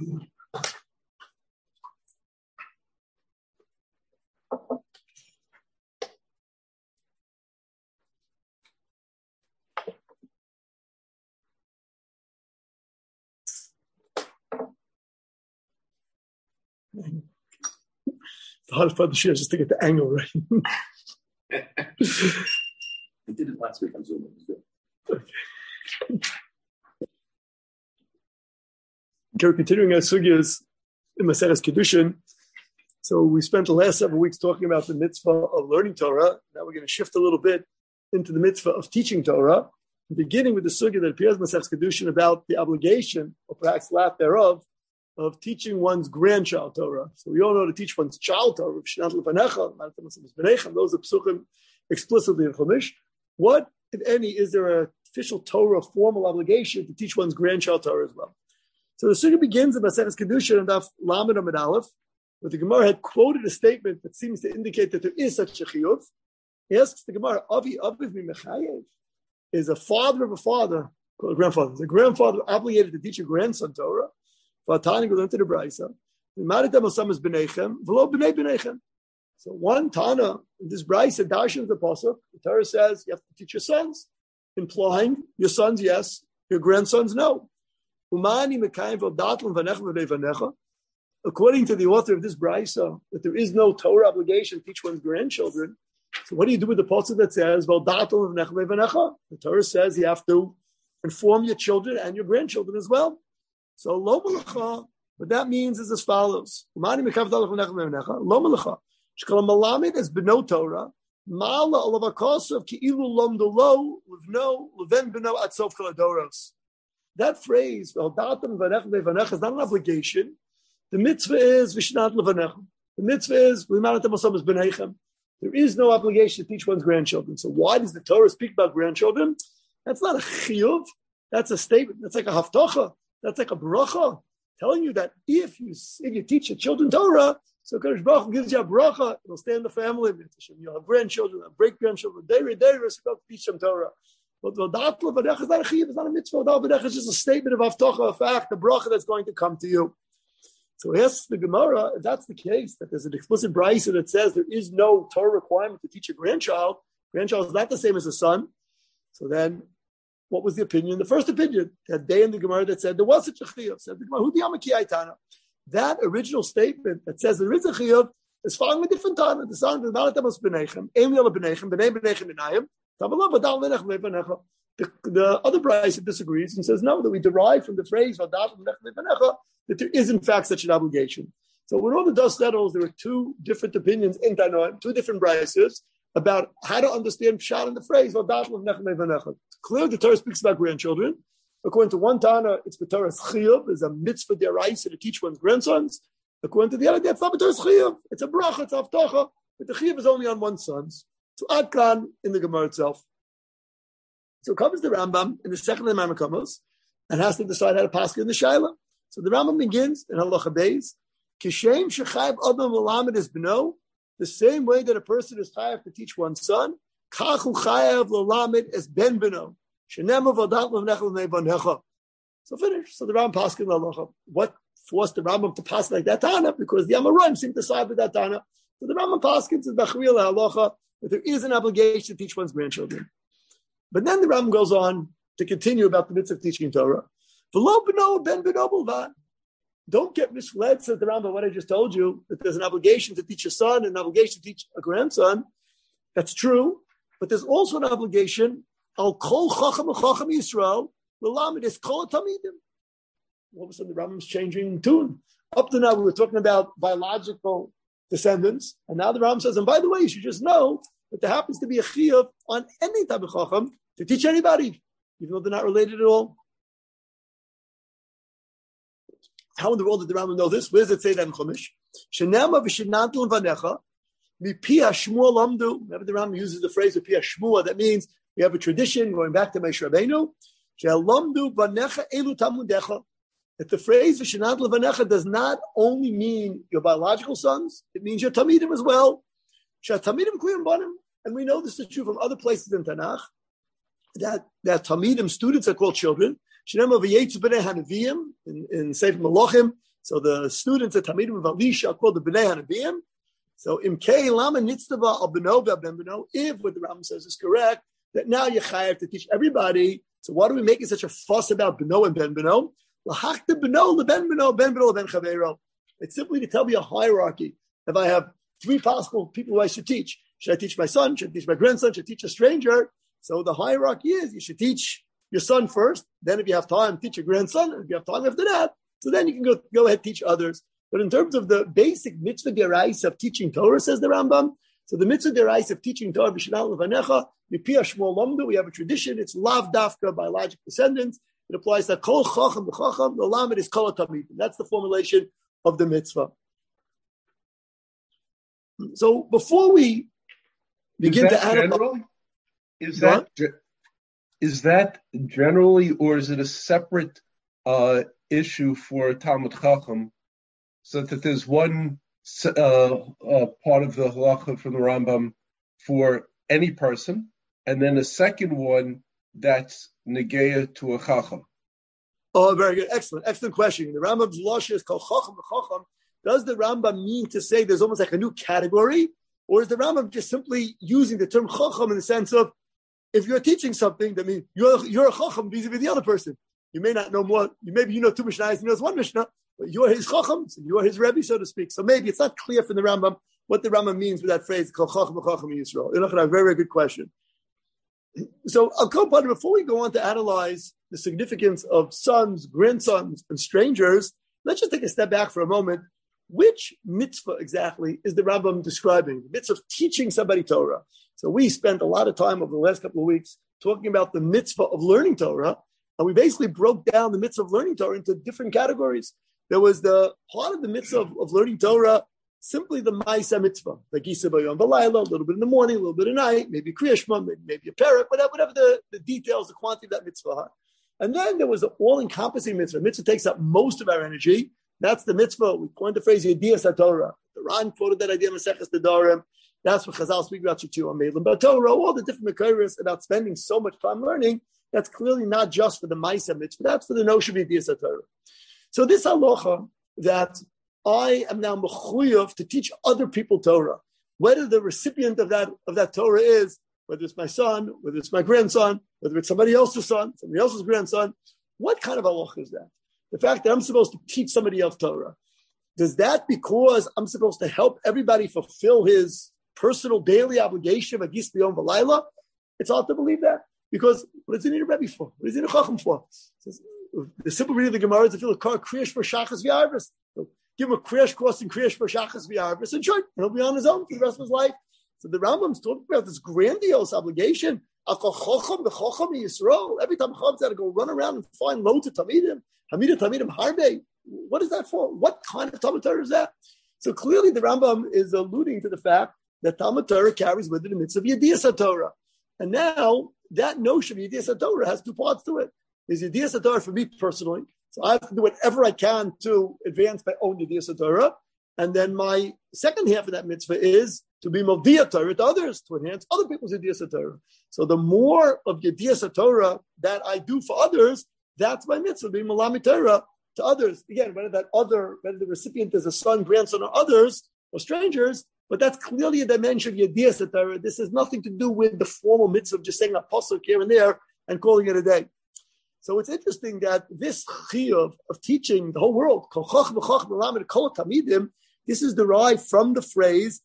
The hardest part of the share is just to get the angle right. I did it last week on Zoom. Okay, we're continuing our sugyas in Maseches Kedushin. So we spent the last several weeks talking about the mitzvah of learning Torah. Now we're going to shift a little bit into the mitzvah of teaching Torah, beginning with the sugya that appears in Maseches Kedushin about the obligation, or perhaps lack thereof, of teaching one's grandchild Torah. So we all know to teach one's child Torah. Those are psuchim explicitly in Chumash. What, if any, is there an official Torah formal obligation to teach one's grandchild Torah as well? So the sugya begins in Maseches Kedushin and Daf Lamed Amud Aleph, where the Gemara had quoted a statement that seems to indicate that there is such a chiyuv. He asks the Gemara, Avi Aviv mi mechayev? Is a father of a father, called a grandfather, is a grandfather obligated to teach a grandson Torah? Vatani goes into the Brisa. So one Tana in this Brisa, Darshan the Pasuk, the Torah says you have to teach your sons, implying your sons yes, your grandsons no. According to the author of this Brisa, that there is no Torah obligation to teach one's grandchildren. So what do you do with the pasuk that says, the Torah says you have to inform your children and your grandchildren as well. So lo malacha, what that means is as follows. Lo malacha. Shkala malamed as beno Torah, mala olavakosov ki'ilu lomdo lo, livno, leven beno atsof kaladoros. That phrase, is not an obligation. The mitzvah is vishnat levanecha. The mitzvah is there is no obligation to teach one's grandchildren. So why does the Torah speak about grandchildren? That's not a chiyuv. That's a statement. That's like a haftacha. That's like a bracha, telling you that if you teach your children Torah, so Kadosh Baruch Hu gives you a bracha, it'll stay in the family. You'll have grandchildren, have great grandchildren. They teach them Torah. But the V'datul V'necha is not a chiyuv. It's not a mitzvah. V'datul V'necha is just a statement of haftacha, a fact, a bracha that's going to come to you. So he asks the Gemara, if that's the case, that there's an explicit brisa that says there is no Torah requirement to teach a grandchild. Grandchild is not the same as a son. So then, what was the opinion? The first opinion, that day in the Gemara that said there was such a chiyuv. Said the Gemara, Hu di'amaki aitana. That original statement that says there is a chiyuv is following a different Tana. The song is not amos b'nechem, emi ala b'nechem, b'nei b'nechem b'nayim, tamalov v'dal v'nechem v'necha. The other brisa disagrees and says no, that we derive from the phrase v'dal v'nechem v'necha that there is in fact such an obligation. So when all the dust settles, there are two different opinions in Tanoim, two different braysos about how to understand pshat in the phrase. Clearly, the Torah speaks about grandchildren. According to one Tana, it's the Torah's chiyuv, is a mitzvah deraisa to teach one's grandsons. According to the other, it's not the Torah's chiyuv. It's a bracha, it's a haftacha, but the chiyuv is only on one's sons. So Adkan in the Gemara itself. So comes the Rambam in the second of the Mamakomos and has to decide how to pass in the Shaila. So the Rambam begins in Halacha Beis, Kishem shechayv adam l'lamed es beno, the same way that a person is chayav to teach one's son, kachu chayav l'lamed es ben beno, shenem avodat l'vnechel nevanecha. So finish. So the Rambam paskin Halacha. What forced the Rambam to pass like that Tana? Because the Amoraim seem to side with that Tana. So the Rambam paskins in Bachriel Halacha that there is an obligation to teach one's grandchildren. But then the Rambam goes on to continue about the mitzvah of teaching Torah. Don't get misled, says the Rambam, what I just told you, that there's an obligation to teach a son and an obligation to teach a grandson. That's true. But there's also an obligation, al kol chacham v'chacham Yisrael, l'lamed es kol tamidim. All of a sudden the Rambam's changing tune. Up to now we were talking about biological descendants, and now the Rambam says, and by the way, you should just know that there happens to be a chiyuv on any type of chacham to teach anybody, even though they're not related at all. How in the world did the Rambam know this? Where does it say that in Chumash? Shenema v'shenantul vanecha mipi hashmua lamdu. Whenever the Rambam uses the phrase mipi hashmua, that means we have a tradition going back to Moshe Rabbeinu. She'lamdu vanecha elu tamudecha. That the phrase v'shenantul vanecha does not only mean your biological sons; it means your tamidim as well. She'tamidim kuyim banim, and we know this is true from other places in Tanakh. That tamidim students are called children. In Sefer Malachim, So the students at Tamidim of Elisha are called the Bnei Hanabim. So Imkei Lama Nitztava Al Beno V'Ben Beno, if what the Rambam says is correct, that now you have to teach everybody. So why do we make such a fuss about Beno and Ben Beno? Lahakta Beno, LeBen Beno, Ben Beno, Ben Chavero. It's simply to tell me a hierarchy. If I have three possible people who I should I teach my son? Should I teach my grandson? Should I teach a stranger? So the hierarchy is you should teach your son first. Then if you have time, teach your grandson. And if you have time after that, so then you can go ahead and teach others. But in terms of the basic mitzvah derais of teaching Torah, says the Rambam, so the mitzvah derais of teaching Torah, B'shinat Levanecha, Mipia Shmuel Lamdu, we have a tradition, it's lav dafka, biologic descendants. It applies to kol chacham b'chacham, the lamed is kol tamid. That's the formulation of the mitzvah. So before we begin to analyze... Is that generally, or is it a separate issue for Talmud Chacham, so that there's one part of the halacha from the Rambam for any person, and then a second one that's negeya to a Chacham? Oh, very good. Excellent question. The Rambam's lashon is called Chacham v'Chacham. Does the Rambam mean to say there's almost like a new category, or is the Rambam just simply using the term Chacham in the sense of, if you're teaching something, that means you're a Chacham vis-a-vis the other person. You may not know more. Maybe you know two Mishnahs, he knows one Mishnah, but you're his Chacham, so you are his Rebbe, so to speak. So maybe it's not clear from the Rambam what the Rambam means with that phrase, called Chacham v'Chacham Yisrael. You're not going to have a very, very good question. So I'll come on, before we go on to analyze the significance of sons, grandsons, and strangers, let's just take a step back for a moment. Which mitzvah exactly is the Rambam describing? The mitzvah of teaching somebody Torah. So we spent a lot of time over the last couple of weeks talking about the mitzvah of learning Torah, and we basically broke down the mitzvah of learning Torah into different categories. There was the part of the mitzvah of learning Torah, simply the Ma'aseh mitzvah, like Yisa Bayom Balayla, a little bit in the morning, a little bit at night, maybe Kriya Shema, maybe a parak, whatever the details, the quantity of that mitzvah are. And then there was the all-encompassing mitzvah. Mitzvah takes up most of our energy. That's the mitzvah. We coined the phrase Yediyas HaTorah. The Ran quoted that idea in Maseches Nedarim. That's what Chazal speak about Shitu Amelim. But Torah, all the different Mekayros about spending so much time learning, that's clearly not just for the Ma'aseh mitzvah. That's for the notion of Yediyas HaTorah. So this halacha that I am now mechuyev to teach other people Torah, whether the recipient of that Torah is, whether it's my son, whether it's my grandson, whether it's somebody else's son, somebody else's grandson, what kind of halacha is that? The fact that I'm supposed to teach somebody else Torah, does that because I'm supposed to help everybody fulfill his personal daily obligation of Agis B'Yom V'Layla? It's hard to believe that. Because what does he need a Rebbe for? What does he need a Chacham for? The simple reading of the Gemara is to feel a car kriyash for Shachas V'Arvis. So give him a kriyash course in kriyash for Shachas V'Arvis, and sure, he'll be on his own for the rest of his life. So the Rambam's talking about this grandiose obligation. Every time Chacham's got to go run around and find loads of Tamidim. Hamida Tamidim Harbe. What is that for? What kind of Talmud Torah is that? So clearly the Rambam is alluding to the fact that Talmud Torah carries with it the mitzvah of Yediyas HaTorah. And now that notion of Yediyas HaTorah has two parts to it. There's Yediyas HaTorah for me personally. So I have to do whatever I can to advance my own Yediyas HaTorah. And then my second half of that mitzvah is to be Movdiya Torah to others, to enhance other people's Yediyas HaTorah. So the more of Yediyas HaTorah that I do for others, that's my mitzvah, being Malami Torah to others. Again, whether the recipient is a son, grandson, or others, or strangers, but that's clearly a dimension of Yediyas HaTorah. This has nothing to do with the formal mitzvah of just saying a pasuk here and there and calling it a day. So it's interesting that this chiyuv of teaching the whole world, this is derived from the phrase,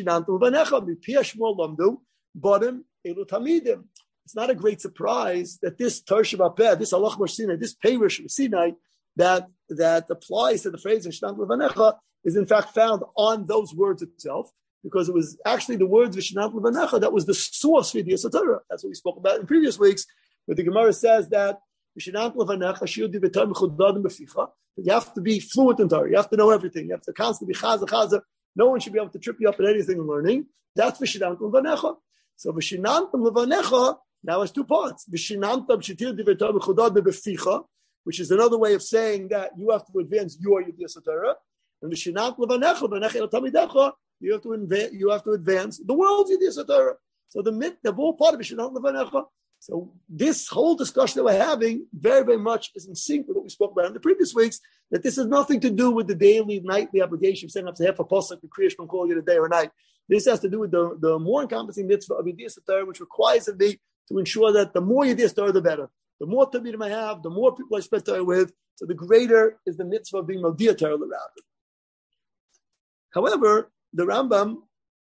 it's not a great surprise that this Torah Shabbat, this Allah Sinai, this Perish Sinai that applies to the phrase Vishinantu Levanecha is in fact found on those words itself, because it was actually the words Vishinantu Levanecha that was the source for Yediyas HaTorah. That's what we spoke about in previous weeks, where the Gemara says that Vishinantu Levanecha shiur divrei mechudadim b'ficha. You have to be fluent in Torah. You have to know everything. You have to constantly be chaza. No one should be able to trip you up at anything in learning. That's Vishinantu Levanecha. So Vishinantu Levanecha now has two parts. Vishinantam shiur divrei mechudadim b'ficha, which is another way of saying that you have to advance your Yediyas HaTorah. And Vishinantu Levanecha, v'necha el tamidecha, you have to advance the world's Yediyas HaTorah. So the whole part of Vishinantu Levanecha. So this whole discussion that we're having very, very much is in sync with what we spoke about in the previous weeks, that this has nothing to do with the daily, nightly obligation of setting up to half a pasuk to create from calling it a day or a night. This has to do with the more encompassing mitzvah of Yediyas Torah, which requires of me to ensure that the more Yediyas Torah, the better. The more Talmidim I have, the more people I spend time with, so the greater is the mitzvah of being Modiyah Torah l'Rabbi. However, the Rambam,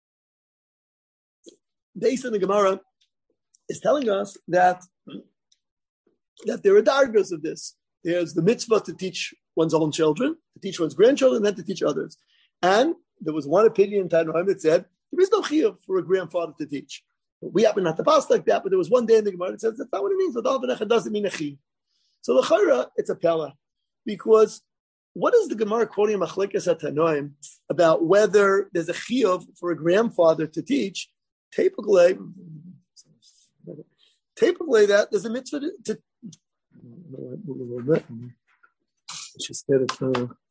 based on the Gemara, is telling us that there are dargos of this. There's the mitzvah to teach one's own children, to teach one's grandchildren, and then to teach others. And there was one opinion in Tanoim that said there is no chiyuv for a grandfather to teach. We happen not to pass like that, but there was one day in the Gemara that says that's not what it means. It doesn't mean a chiyuv. So l'chara, it's a pella, because what is the Gemara quoting in Machlekes at Tanoim about whether there's a chiyuv for a grandfather to teach? Typically, that there's a mitzvah to just get it.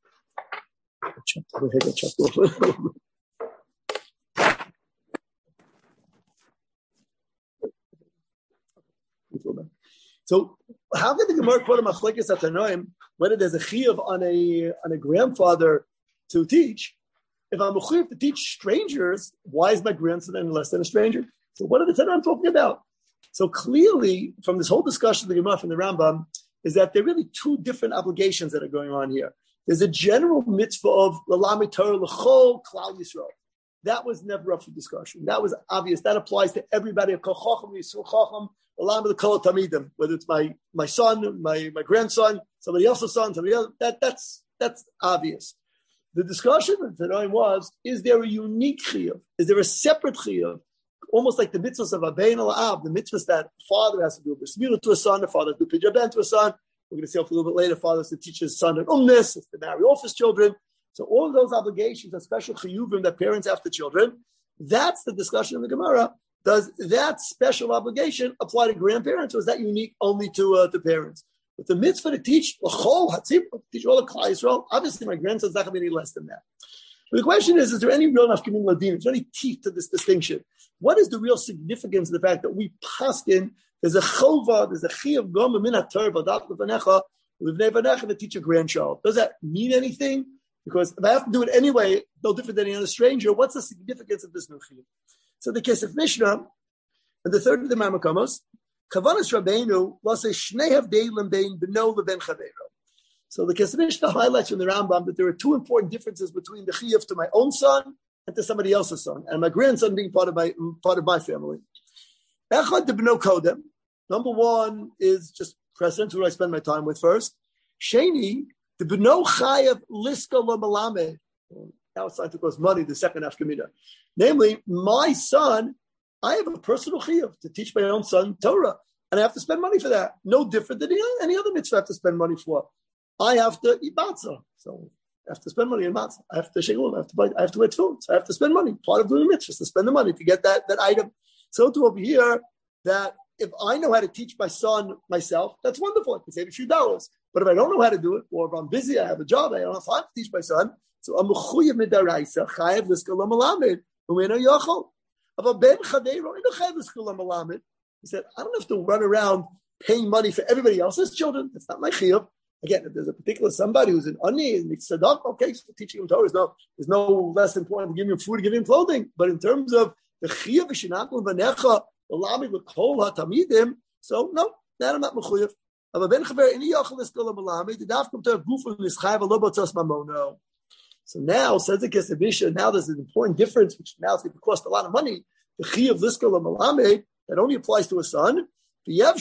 So, how can the Gemara quote a Machlekes at Tanoim whether there's a chiyuv on a grandfather to teach? If I'm a chiyuv to teach strangers, why is my grandson any less than a stranger? So, what are the Tanoim talking about? So clearly, from this whole discussion of the Gemara from the Rambam, is that there are really two different obligations that are going on here. There's a general mitzvah of l'lamed Torah l'chol klal Yisrael. That was never up for discussion. That was obvious. That applies to everybody. Kol chacham yisrael chacham l'lamed l'kol tamidim. Whether it's my son, my grandson, somebody else's son, somebody else. That's obvious. The discussion of tonight was: is there a unique chiyuv? Is there a separate chiyuv? Almost like the mitzvahs of Abein al-Ab, the mitzvahs that father has to do bris milah to a son, the father has to do pidya ben to a son. We're going to see a little bit later, father has to teach his son an umnis, has to marry off his children. So all of those obligations are special chiyuvim that parents have to children. That's the discussion of the Gemara. Does that special obligation apply to grandparents, or is that unique only to parents? But the mitzvah to teach l'chol hatzib, teach all the Klal Yisrael, obviously my grandson's not going to be any less than that. But the question is there any real nafkamin ladin? Is there any teeth to this distinction? What is the real significance of the fact that we paskin, there's a chova, there's a chiyuv gom min haTorah v'adat levanecha livnei vanecha to teach a grandchild? Does that mean anything? Because if I have to do it anyway, no different than any other stranger, what's the significance of this new chiyuv? So the case of Mishnah, and the third of the Mamakamos, Kavanas Rabbeinu lasei shnei havdeilim bein beno leben chaveiro. So the Kesef Mishnah highlights from the Rambam that there are two important differences between the chiyuv to my own son and to somebody else's son, and my grandson being part of my family. Echad debno kodem. Number one is just precedent, who I spend my time with first. Sheni debno chayav liska lo malamed. Now it's time to cost money. The second afkamina, namely, my son, I have a personal chiyuv to teach my own son Torah, and I have to spend money for that. No different than any other mitzvah I have to spend money for. I have to eat matzah, so I have to spend money on matzah. I have to shegul, I have to wear tefillin, so I have to spend money. Part of doing the mitzvah is to spend the money to get that item. So to over here, that if I know how to teach my son myself, that's wonderful. I can save a few dollars. But if I don't know how to do it, or if I'm busy, I have a job, I don't have time to teach my son, so I'm mechuyev midaraisa chayev l'skala malamed u'meno yochel. Of a ben chaveiro ino chayev l'skala malamed. He said, I don't have to run around paying money for everybody else's children. That's not my chiyuv. Again, if there's a particular somebody who's an ani and it's tzedakah, okay, so teaching him Torah is no less important than giving him food, giving him clothing. But in terms of the chiyuv v'shinakul v'necha l'lamid l'kol ha'tamidim, so no, that I'm not mechuyev. Aber ben chaver ini yochel l'skol ha'malamid, the daf come to a guf and l'schayv a lobotzos mamono. So now, says the Kesef Mishnah, now there's an important difference, which now is going to cost a lot of money. The chiyuv l'skol ha'malamid, that only applies to a son. Says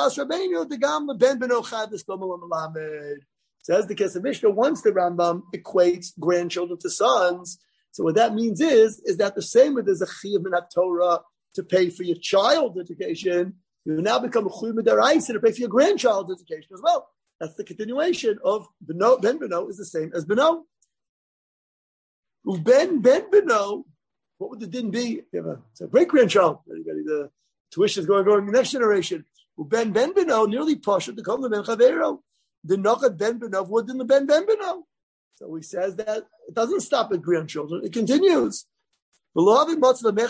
the Kesef Mishnah, once the Rambam equates grandchildren to sons, so what that means is that the same way there's a chiyuv min Torah to pay for your child's education, you now become a chiyuv midaraisa to pay for your grandchild's education as well. That's the continuation of ben beno is the same as beno. Ben beno, what would the din be? It's a great grandchild. The tuition is going to the next generation. Ben beno nearly pasha to come to ben chaveiro. The nachat ben beno would in the ben beno. So he says that it doesn't stop at grandchildren; it continues. Why doesn't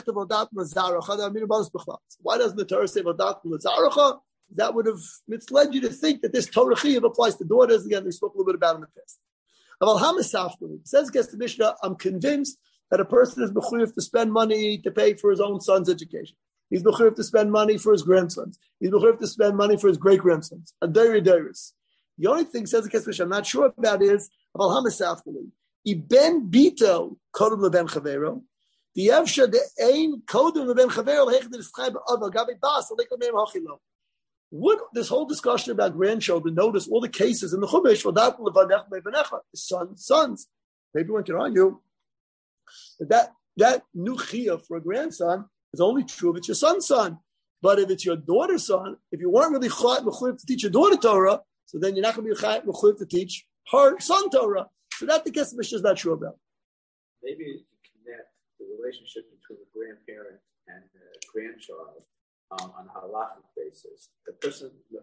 the Torah say Vadat L'Zaracha? That would have misled you to think that this Torah Chiyuv applies to daughters. Again, we spoke a little bit about it in the past. Says against the Mishnah, I'm convinced that a person is mechuyev to spend money to pay for his own son's education. He's mechuyev to spend money for his grandsons. He's mechuyev to spend money for his great-grandsons. A dairy dairies. The only thing, says against the Mishnah, I'm not sure about is, Iben bito kodem leben chavero. The Evsha the ein kodem leben chavero lehech d'nischai ba'ava gabi bas alek l'meim hachilo. Would this whole discussion about grandchildren, notice all the cases in the Chumash, sons. Maybe one can argue that new chiyuv for a grandson is only true if it's your son's son. But if it's your daughter's son, if you weren't really mechuyev to teach your daughter Torah, so then you're not going to be mechuyev to teach her son Torah. So that the Kesef Mishnah is not sure about. Maybe you can connect the relationship between the grandparent and the grandchild on a halachic basis. The person, the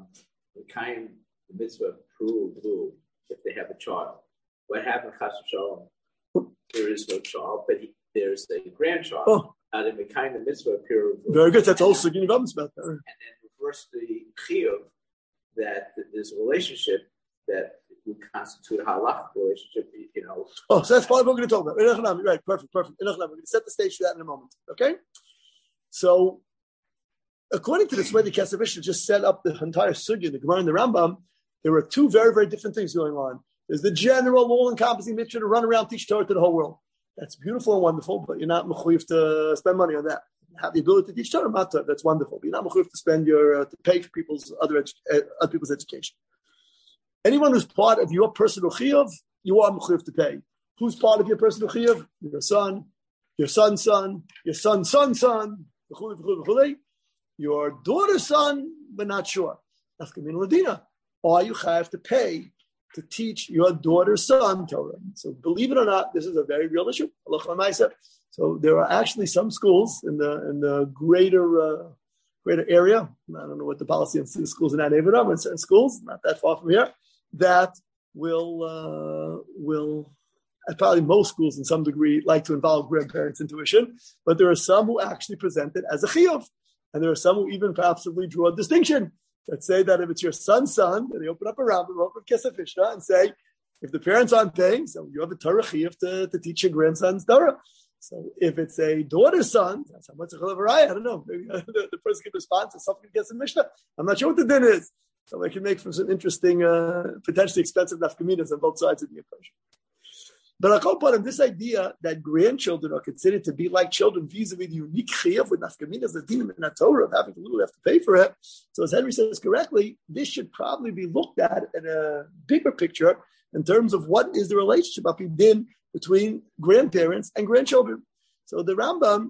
mitzvah proved if they have a child. What happened, Chas v'Shalom? There is no child, but there's a grandchild. Oh. Now, the kind of mitzvah proved. Very good. That's also getting about that. And then reverse the chiyuv that there's a relationship that would constitute a halachic relationship. Oh, so that's probably what we're going to talk about. Right, perfect. We're going to set the stage for that in a moment. Okay. So, according to this way, the Kesef Mishnah just set up the entire sugya, the Gemara and the Rambam. There were two very, very different things going on. There's the general, all-encompassing mitzvah to run around, teach Torah to the whole world. That's beautiful and wonderful, but you're not mechuyev to spend money on that. You have the ability to teach Torah, that's wonderful. But you're not mechuyev to spend to pay for people's other people's education. Anyone who's part of your personal chiyuv, you are mechuyev to pay. Who's part of your personal chiyuv? Your son, your son's son, your son's son's son, your daughter's son, but not sure. That's Kamin Ladina. Or you have to pay to teach your daughter's son Torah. So believe it or not, this is a very real issue. So there are actually some schools in the greater area. I don't know what the policy of schools in that neighborhood are, but certain schools, not that far from here, that will probably most schools in some degree like to involve grandparents' intuition, but there are some who actually present it as a chiyuv. And there are some who even perhaps draw a distinction that say that if it's your son's son, then they open up a Rambam, open Kesef Mishnah, and say, if the parents aren't paying, so you have a Torah chiyuv to teach your grandson's Torah. So if it's a daughter's son, that's how much of a I don't know. Maybe the person can respond to something Kesef Mishnah. I'm not sure what the din is. So I can make for some interesting, potentially expensive nafkaminas on both sides of the equation. But I'll call upon this idea that grandchildren are considered to be like children vis-a-vis the unique chiyuv with nafkaminas, the dinim in the Torah of having to literally have to pay for it. So as Henry says correctly, this should probably be looked at in a bigger picture in terms of what is the relationship between grandparents and grandchildren. So the Rambam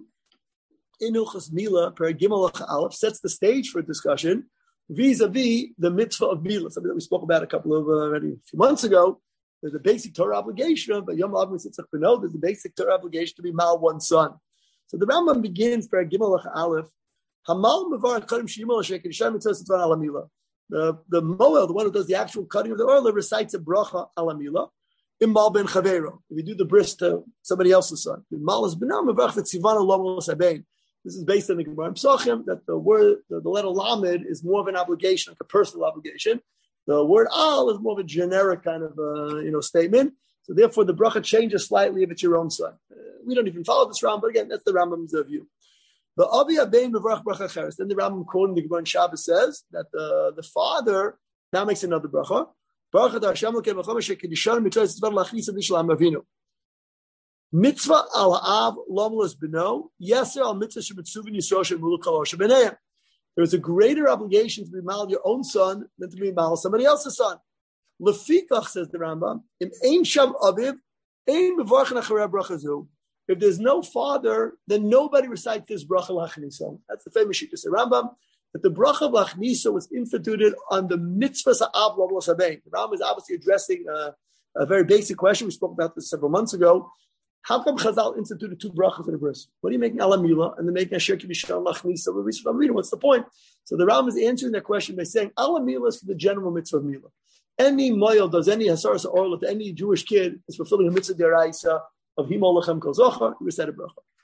in Hilchos Mila, per Gimel Aleph, sets the stage for a discussion vis-a-vis the mitzvah of Mila, something that we spoke about a few months ago. There's a basic Torah obligation, but Yom Lav Mitzvah B'no, there's a basic Torah obligation to be mal one's son. So the Rambam begins per Gimel Aleph, Hamal Mevar Kadim Shimol Shekin Shem Mitzvah Sitvan Alamila. The Moel, the one who does the actual cutting of the oil, recites a bracha Alamila. Imbal ben Chavero. If you do the bris to somebody else's son, Mal is B'no Mevar Tzivana Lomol Sabein. This is based on the Gemara Psachim that the word, the letter Lamed is more of an obligation, like a personal obligation. The word al is more of a generic kind of statement. So therefore, the bracha changes slightly if it's your own son. We don't even follow this Rambam, but again, that's the Rambam's view. The Avi Abein Mevarach Bracha Cheres. Then the Rambam quoting the Gemara in Shabbos says that the father now makes another bracha. Baruch Atah Hashem Elokeinu Melech Haolam Shekiddushanu Mitzvah Tzivanu Lachnis B'Shalom Avinu. Mitzvah al Av Lomlos B'no Yeser al Mitzvah Shebetzuvin Yisrael Shemulu Kol Shebeneim. There's a greater obligation to be mal your own son than to be mal somebody else's son. Lefikach, says the Rambam, im ein sham aviv, ein mevarchen acharei bracha zu. If there's no father, then nobody recites this bracha lachnisa. That's the famous sheet of the Rambam, that the bracha lachnisa was instituted on the mitzvahs ha'av lomlos habein. The Rambam is obviously addressing a very basic question. We spoke about this several months ago. How come Chazal instituted two brachas in a verse? What are you making alamila and then making asher kibishal lachnisa? What's the point? So the Rambam is answering that question by saying alamila is for the general mitzvah of mila. Any moil does any hasaras or any Jewish kid is fulfilling a mitzvah deraisa of himolachem kol zochar. He recite a bracha.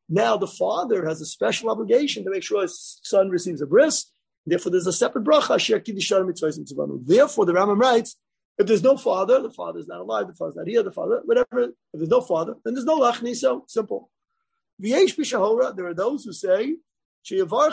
Now the father has a special obligation to make sure his son receives a bris. Therefore, there's a separate bracha. Therefore, the Rambam writes, if there's no father, the father is not alive, the father's not here, the father, whatever. If there's no father, then there's no lachni. So simple. There are those who say, there are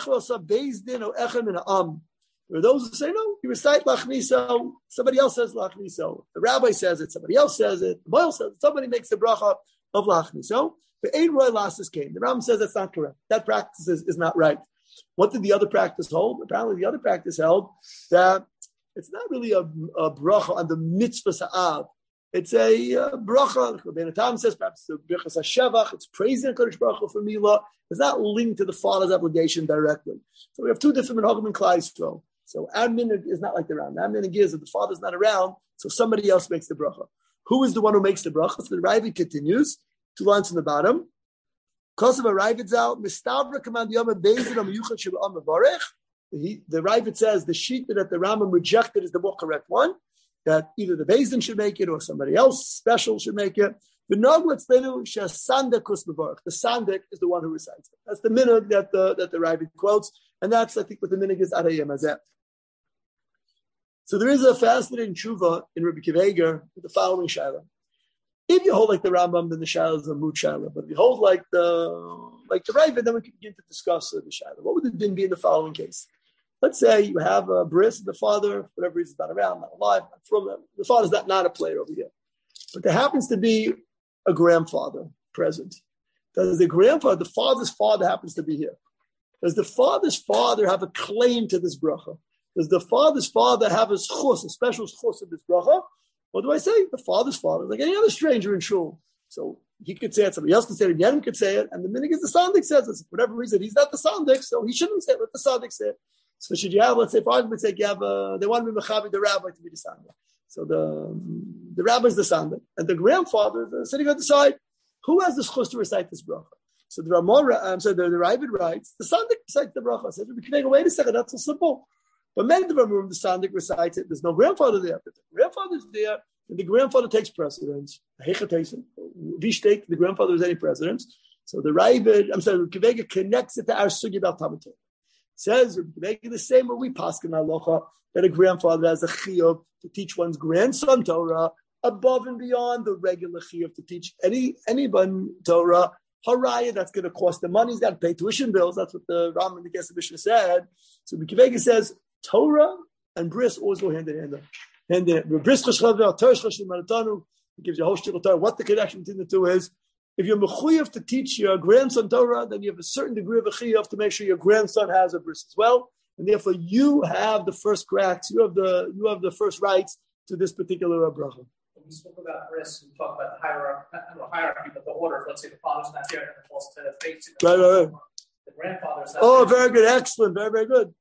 those who say, no, you recite lachniso, somebody else says lachniso. The rabbi says it, somebody else says it, the boil says it, somebody makes the bracha of lachniso. The Ein Roy Lasses came. The Rambam says that's not correct. That practice is not right. What did the other practice hold? Apparently the other practice held that it's not really a bracha on the mitzvah sa'av. It's a bracha. Rabbeinu Tam says perhaps the Birchas HaShevach. It's praising HaKadosh Baruch Hu for Milah. It's not linked to the father's obligation directly. So we have two different minhagim in Klal Yisrael. So our minhag is not like the Ram. Our minhag is that the father's not around, so somebody else makes the bracha. Who is the one who makes the bracha? So the Ravid continues, 2 lines from the bottom. Kosav Ravid out, Mistavra command Yom Beizin Am Yuchad Shibam Mevarech. The Ravid says the sheet that the Rambam rejected is the more correct one, that either the Beizin should make it or somebody else special should make it. The sandik is the one who recites it. That's the minhag that the Ravid quotes, and that's, I think, what the minhag is Adayim Hazeh. So there is a fascinating tshuva in Rabbi Akiva Eiger with the following shaila. If you hold like the Rambam, then the shaila is a moot shaila. But if you hold like the Ravid, then we can begin to discuss the shaila. What would the din be in the following case? Let's say you have a bris, the father, for whatever reason, is not around, not alive, not from them. The father's not a player over here. But there happens to be a grandfather present. Does the father's father happens to be here? Does the father's father have a claim to this bracha? Does the father's father have a schus, a special schus of this bracha? What do I say? The father's father, like any other stranger in shul. So he could say it, somebody else could say it, Yedim could say it, and the minhag is the sandik says it. For whatever reason, he's not the sandik, so he shouldn't say it, let the sandik say it. So should you have, let's say, for argument's sake, they want to be mechabi the rabbi to be the sandik. So the rabbi is the sandik, and the grandfather is sitting on the side. Who has the schus to recite this bracha? So the Ravid writes, the sandik recites the bracha. So wait a second, that's so simple. But many of the sandik recites it. There's no grandfather there. But the grandfather's there, and the grandfather takes precedence. The grandfather is any precedence. So the Ravid, Akiva Eiger connects it to our sugi about Talmud Torah. Says Akiva Eiger the same way we paskin halacha that a grandfather has a chiyuv to teach one's grandson Torah above and beyond the regular chiyuv to teach anyone Torah. Haraya, that's going to cost them money. He's got to pay tuition bills. That's what the Rambam in the Kesef Mishnah said. So Akiva Eiger says Torah and bris always go hand in hand. And bris chashchav, Torah chashchav maratanu. It gives you a whole shtickle Torah. What the connection between the two is. If you're mechuyev to teach your grandson Torah, then you have a certain degree of a chiyuv to make sure your grandson has a bris as well, and therefore you have the first cracks. You have the first rights to this particular bracha. When we spoke about bris, we talked about the hierarchy, but the order. Let's say the father's not there, and it falls to the face. Right. The grandfather's not there. Oh, very good, excellent, very, very good.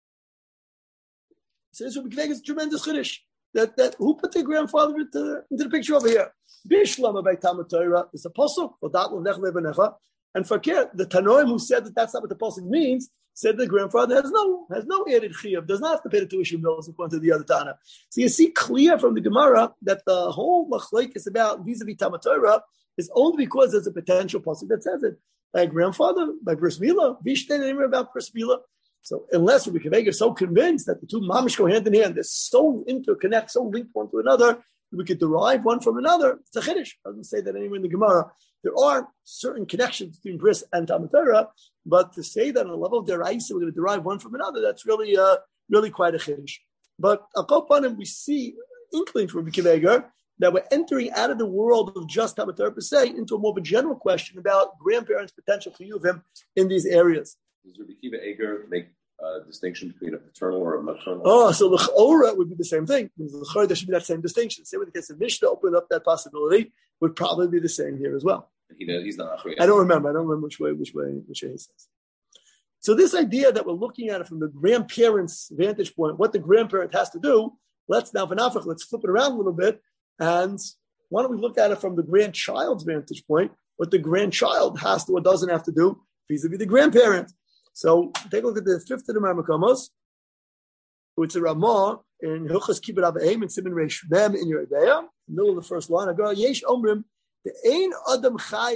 So this would be a tremendous chiddush. That who put their grandfather into the picture over here? Bishlama by Talmud Torah is a pasuk for Datul Nechlev Necha, and Fakir, the Tanoim who said that that's not what the pasuk means, said the grandfather has no added chiyuv, does not have to pay the tuition bills according to the other Tana. So you see clear from the Gemara that the whole machlek is about vis-a-vis Talmud Torah is only because there's a potential pasuk that says it. By a grandfather, by bris milah, Vishten about bris milah. So unless Rabbi Akiva Eiger is so convinced that the two mamish go hand in hand, they're so interconnect, so linked one to another, we could derive one from another. It's a chiddush. It doesn't say that anywhere in the Gemara. There are certain connections between bris and Talmud Torah, but to say that on a level of deraisa we're going to derive one from another, that's really quite a chiddush. But upon him, we see inkling from Rabbi Akiva Eiger that we're entering out of the world of just Talmud Torah per se into a more of a general question about grandparents' potential chiyuvim in these areas. Does Rabbi Akiva Eiger make a distinction between a paternal or a maternal? Oh, so l'chora would be the same thing. L'chora, there should be that same distinction. Same with the case of Mishnah, open up that possibility, would probably be the same here as well. He's not. I don't remember which way he says. So this idea that we're looking at it from the grandparent's vantage point, what the grandparent has to do, let's flip it around a little bit, and why don't we look at it from the grandchild's vantage point, what the grandchild has to or doesn't have to do vis-a-vis the grandparent. So take a look at the fifth of the Marmakamos, which is a Ramah in Hilchas Kibbut Avayim and Siman Reish Mem in your Ideya, middle of the first line. I go Yesh Omrim the Ein Adam Chayev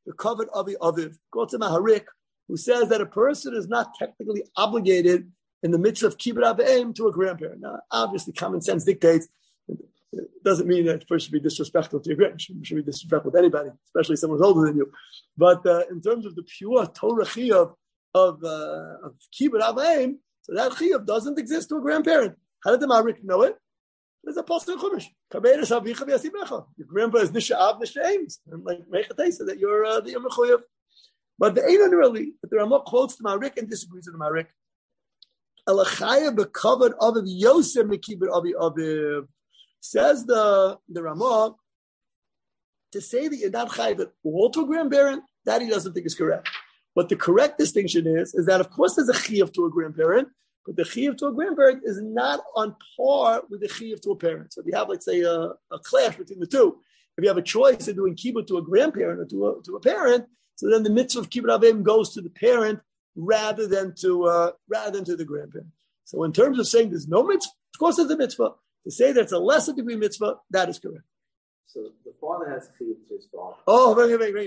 the covered Avi Aviv. Go to Maharik, who says that a person is not technically obligated in the midst of kibbud av v'em to a grandparent. Now, obviously, common sense dictates it doesn't mean that a person should be disrespectful to your grandparents. Should be disrespectful to anybody, especially someone who's older than you. But in terms of the pure Torah chiyuv of kibbud av v'em, so that chiyuv doesn't exist to a grandparent. How did the Maharik know it? There's a post in Chumash. Your grandpa is nisha av nisha aims, and like Mechatei said that you're mechuyev. But the Einon really, but the Ramah quotes the Maharik and disagrees with the Maharik. Elachaya becovered Aviv Yosef mekibud Avi Aviv. Says the Ramah, to say that you're not chayav at all to a grandparent, that he doesn't think is correct. What the correct distinction is that of course there's a chiyuv to a grandparent, but the chiyuv to a grandparent is not on par with the chiyuv to a parent. So if you have, let's say, a clash between the two, if you have a choice of doing kibbud to a grandparent or to a parent, so then the mitzvah of kibbud avim goes to the parent rather than to the grandparent. So in terms of saying there's no mitzvah, of course there's a mitzvah. To say that it's a lesser degree mitzvah, that is correct. So the father has to feed to his father. Oh, very.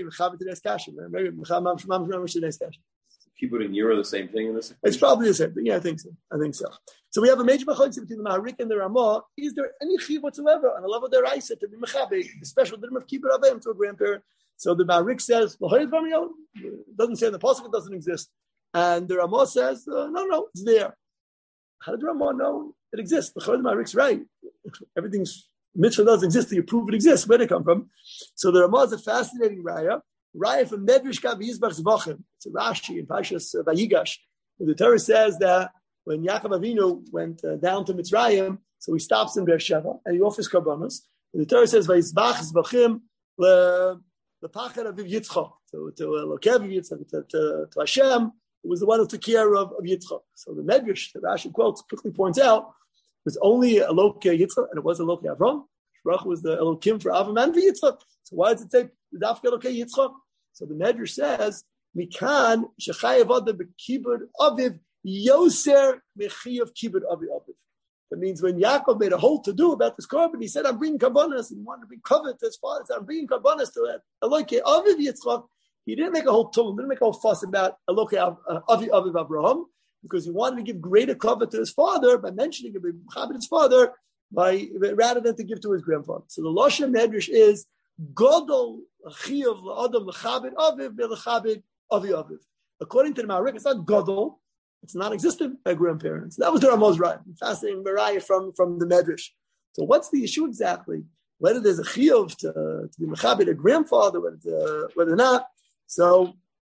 Kibbud and Yira are the same thing in this equation? It's probably the same thing. Yeah, I think so. So we have a major machlokes between the Maharik and the Ramah. Is there any chiyuv whatsoever on the level of their Raisa to be mechabe, the special din of kibbud avim to a grandparent? So the Maharik says, it doesn't say in the pasuk it doesn't exist. And the Ramah says, no, it's there. How did the Ramah know it exists? The Maharik's right. Everything's mitzvah doesn't exist. You prove it exists. Where did it come from? So the Ramah is a fascinating raya. Raya from Medrash Kav Yizbach Zvachim. It's a Rashi in Parshas Vayigash. The Torah says that when Yaakov Avinu went down to Mitzrayim, so he stops in Beersheba and he offers karbanos. And the Torah says Vayizbach Zvachim le Pachad Aviv Yitzchak. So to Elokev Yitzchak, to Hashem, who was the one who took care of Yitzchak. So the Medrash, the Rashi quotes, quickly points out, it was only Elok Yitzchak, and it was Elok Avram. Baruch was the Elokim for Avram and for Yitzchak. So why does it say Dafka Elok Yitzchak? So the Medrash says, Mikan shechayev adam b'kibud aviv yoser mechiyav kibud aviv. That means when Yaakov made a whole to do about this korban, he said, "I'm bringing karbanos," and he wanted to bring covenant to his father. He said, "I'm bringing karbanos to Elokei aviv Yitzchak." He didn't make a whole tumult, didn't make a whole fuss about Elokei aviv Avraham, because he wanted to give greater covenant to his father by mentioning his father, rather than to give to his grandfather. So the Lashon Medrash is Godol Chiyav L'Adam L'Chabed Aviv L'Chabed Avi Aviv. According to the Maharik, it's not Godol; it's non-existent by grandparents. That was the Ramah's right. Fascinating Mariah from the Medrash. So what's the issue exactly? Whether there's a Chiyav to be L'Chabed a grandfather, whether not. So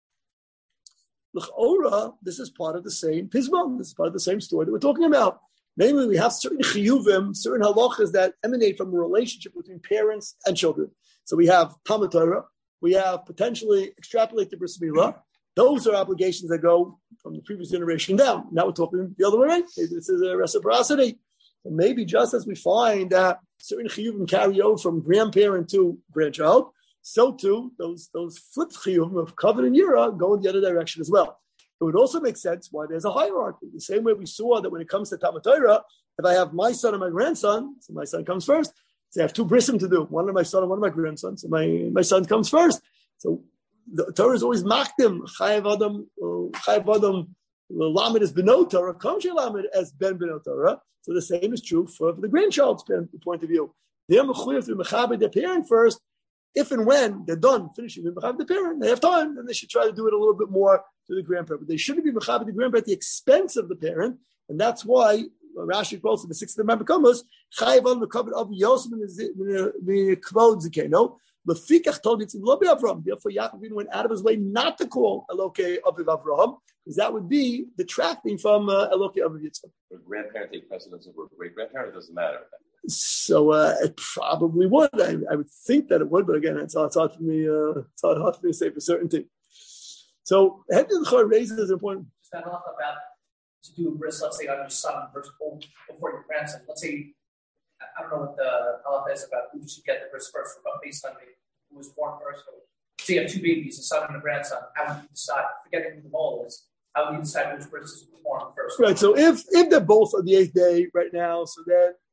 L'Chora, this is part of the same Pismon. This is part of the same story that we're talking about. Namely, we have certain chiyuvim, certain halachas that emanate from a relationship between parents and children. So we have Talmud Torah, we have potentially extrapolate the bris milah. Those are obligations that go from the previous generation down. Now we're talking the other way around. This is a reciprocity. And maybe just as we find that certain chiyuvim carry over from grandparent to grandchild, so too those flip chiyuvim of covenant and yira go in the other direction as well. It would also make sense why there's a hierarchy. The same way we saw that when it comes to Talmud Torah, if I have my son and my grandson, so my son comes first. So I have two brisim to do, one of my son and one of my grandson. So my son comes first. So the Torah is always makdim. Chayav Adam, lamed is beno Torah, kam lamed as ben beno Torah. So the same is true for the grandchild's point of view. They're mechuyev to mechaber their parent first. If and when they're done finishing the mechaber the parent, they have time, then they should try to do it a little bit more to the grandparent. But they shouldn't be mechaber the grandparent at the expense of the parent, and that's why Rashi quotes in the 6th member comes chayav on the covered of Yosef the kvod zekeno. Lefikach told it to Lo Avram. Therefore, Yaakov went out of his way not to call Elokei Aviv Avraham, because that would be detracting from Elokei Aviv Yitzchak. Would a grandparent take precedence over a great grandparent? It doesn't matter. So it probably would. I would think that it would, but again, it's hard for me. It's hard for me to say for certainty. So Hedin Chor raises an point. Is that about to do a bris, let's say, on your son versus before your grandson? Let's say, I don't know what the halacha is about who should get the bris first, but based on who was born first. So you have two babies, a son and a grandson. How would you decide? Forgetting who the mole is. How would you decide which bris is born first? Right. So if they're both on the 8th day right now, so then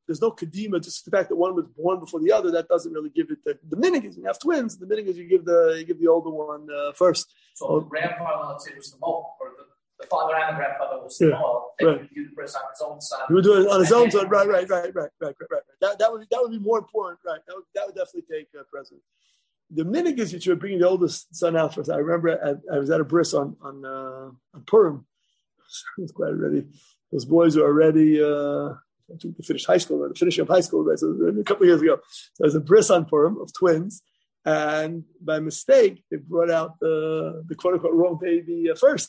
kedima, just the fact that one was born before the other, that doesn't really give it the minig is when you have twins, the minig is you give the older one first. So the grandfather, let's say, was the mole, or the father and the grandfather was the mole, and right. he would do the bris on his own son. He would do it on his own son, right. That would be more important, right? That would definitely take precedent. The minig is that you're bringing the oldest son out first. I remember I was at a bris on Purim. I was quite ready. Those boys were already, I think they finished high school, or the finishing of high school, right? So a couple of years ago. So there was a bris on Purim of twins, and by mistake, they brought out the quote-unquote wrong baby first.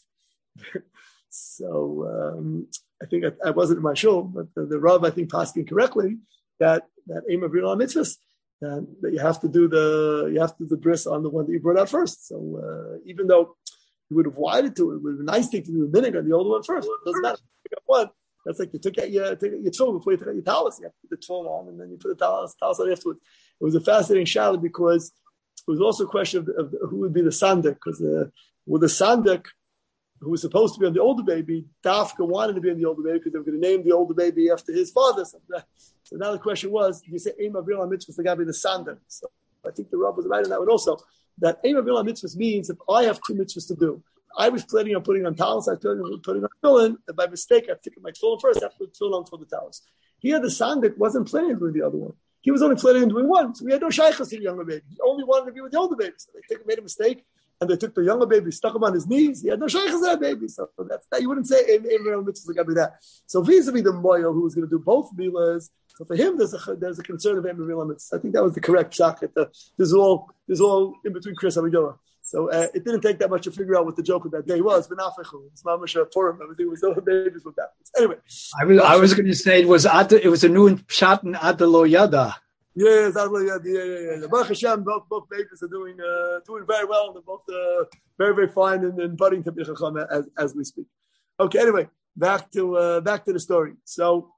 So I think I wasn't in my shul, but the Rav, I think, passed incorrectly that aim of Rinal mitzvahs, that you have to do the bris on the one that you brought out first. So even though you would have wanted to, it would have been a nice thing to do the minig on the older one first. It doesn't matter. You pick up one. That's like you took out your tefillin before you took out your talis. You have to put the tefillin on, and then you put the talis on afterwards. It was a fascinating shadow because it was also a question of who would be the sandik, because with the sandik who was supposed to be on the older baby, Dafka wanted to be on the older baby because they were going to name the older baby after his father. So now the question was, do you say Eim Avil HaMitzvahs, the guy be the sandik? So I think the Rav was right on that one also. That Eim Avil HaMitzvahs means if I have two mitzvahs to do, I was planning on putting on talis, I was planning on putting on tefillin, and by mistake, I took my tefillin first, I put tefillin on for the talis. Here, the sandik wasn't planning on doing the other one. He was only planning on doing one, so we had no shaykhs to the younger baby. He only wanted to be with the older baby. So they made a mistake, and they took the younger baby, stuck him on his knees. He had no shaykhs to that baby. So that's that. You wouldn't say Eim Avil HaMitzvahs like that. So vis-a-vis the moyel who was going to do both milas, so for him, there's a concern of Eim Avil HaMitzvahs. I think that was the correct shakhet. This is all in between Chris Amidola. So it didn't take that much to figure out what the joke of that day was. It's mamash Purim. Everything was no babies with that. Anyway, I was going to say it was a new pshat Adelo Yada. Yeah. The Baruch Hashem, both babies are doing very well. They're both very, very fine and budding to B'nai Chacham as we speak. Okay. Anyway, back to the story. So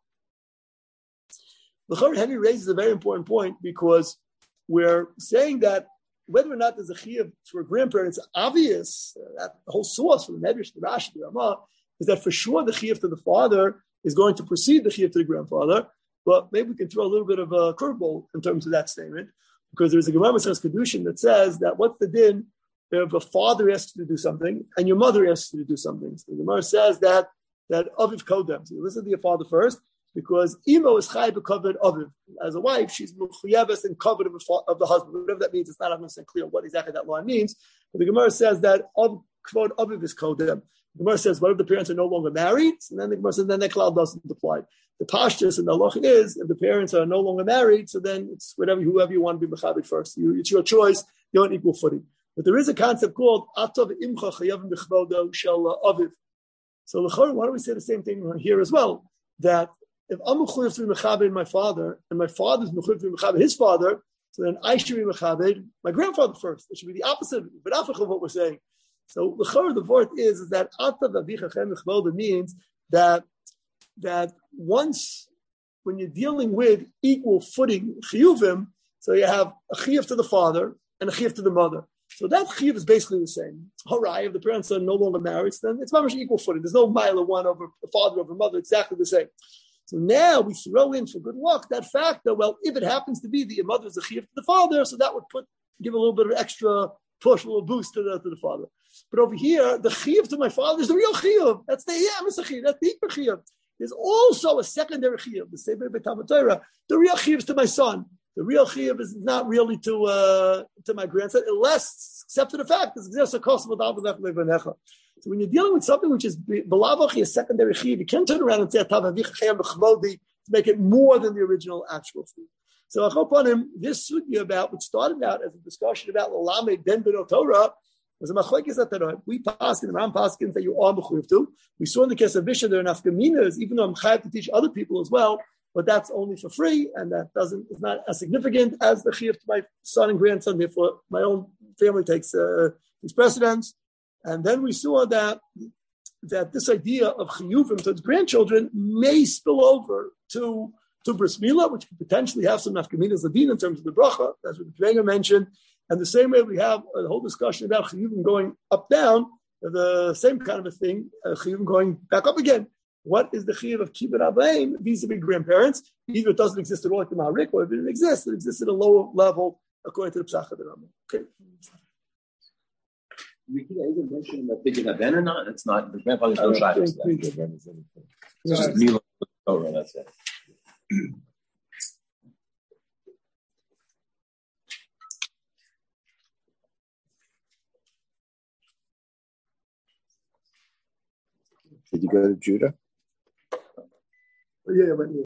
the Chor Henry raises a very important point because we're saying that whether or not there's a chiyuv for a grandparent, it's obvious that the whole source from the Medrash, the Rashi, the Ramah, is that for sure the chiyuv to the father is going to precede the chiyuv to the grandfather. But maybe we can throw a little bit of a curveball in terms of that statement, because there's a Gemara Maseches Kedushin that says that what's the din if a father asks you to do something and your mother asks you to do something? So the Gemara says that Aviv Kodem. So you listen to your father first, because Imo is Chai B'Kavod Aviv. As a wife, she's Mechuyeves and covered of the husband. Whatever that means, it's not 100% clear what exactly that line means. But the Gemara says that Kvod Aviv is Kodem. The Gemara says, what if the parents are no longer married? And then the Gemara says, then that cloud doesn't apply. The pashtus and the halach is, if the parents are no longer married, so then it's whoever you want to be mechabed first. It's your choice. You're on equal footing. But there is a concept called Atav Imcha Chayavim B'Chvodo Shel Aviv. So why don't we say the same thing here as well? That if I'm mechuyev to be mechabed my father, and my father's mechuyev to be mechabed his father, so then I should be mechabed my grandfather first. It should be the opposite, but of what we're saying. So the word is that Atav Avicha Chayavim B'Chvodo means that once, when you're dealing with equal footing chiyuvim, so you have a chiyuv to the father and a chiyuv to the mother. So that chiyuv is basically the same. Alright, if the parents are no longer married, then it's mamash equal footing. There's no mile of one over a father over a mother, exactly the same. So now we throw in for good luck that fact that, well, if it happens to be that your mother is a chiyuv to the father, so that would give a little bit of extra push, a little boost to the father. But over here, the chiyuv to my father is the real chiyuv. That's the chiyuv. That's the ikar chiyuv. There's also a secondary chiyuv, the same way by Talmud Torah. The real chiyuv is to my son. The real chiyuv is not really to my grandson, unless, except for the fact that so when you're dealing with something which is balavachi, a secondary chiyuv, you can't turn around and say to make it more than the original actual chiyuv. So I hope on him this sugya about what started out as a discussion about Lamed Ben B'nai Torah. Was a machlokes that we passed in the Ram Paskins that you are mechuyev to. We saw in the case of Visha there are nafkaminas, even though I'm chayav to teach other people as well, but that's only for free, and that is not as significant as the chiyuv to my son and grandson. Therefore, my own family takes precedence. And then we saw that this idea of chiyuvim to its grandchildren may spill over to bris milah, which could potentially have some nafkaminas ladin in terms of the bracha, as what the Prenga mentioned. And the same way we have a whole discussion about chiyuvim going up down, the same kind of a thing, chiyuvim going back up again. what is the chiyuv of kibbut avayim vis-a-vis grandparents? Either it doesn't exist at all like the Ma'arik, or if it exists, it exists at a lower level according to the Psach of the Rambam. Okay. We can even mention that they did have Ben or not. It's not the grandfather's no shot. It's just Mila Torah. That's it. Did you go to Judah? Yeah, but yeah.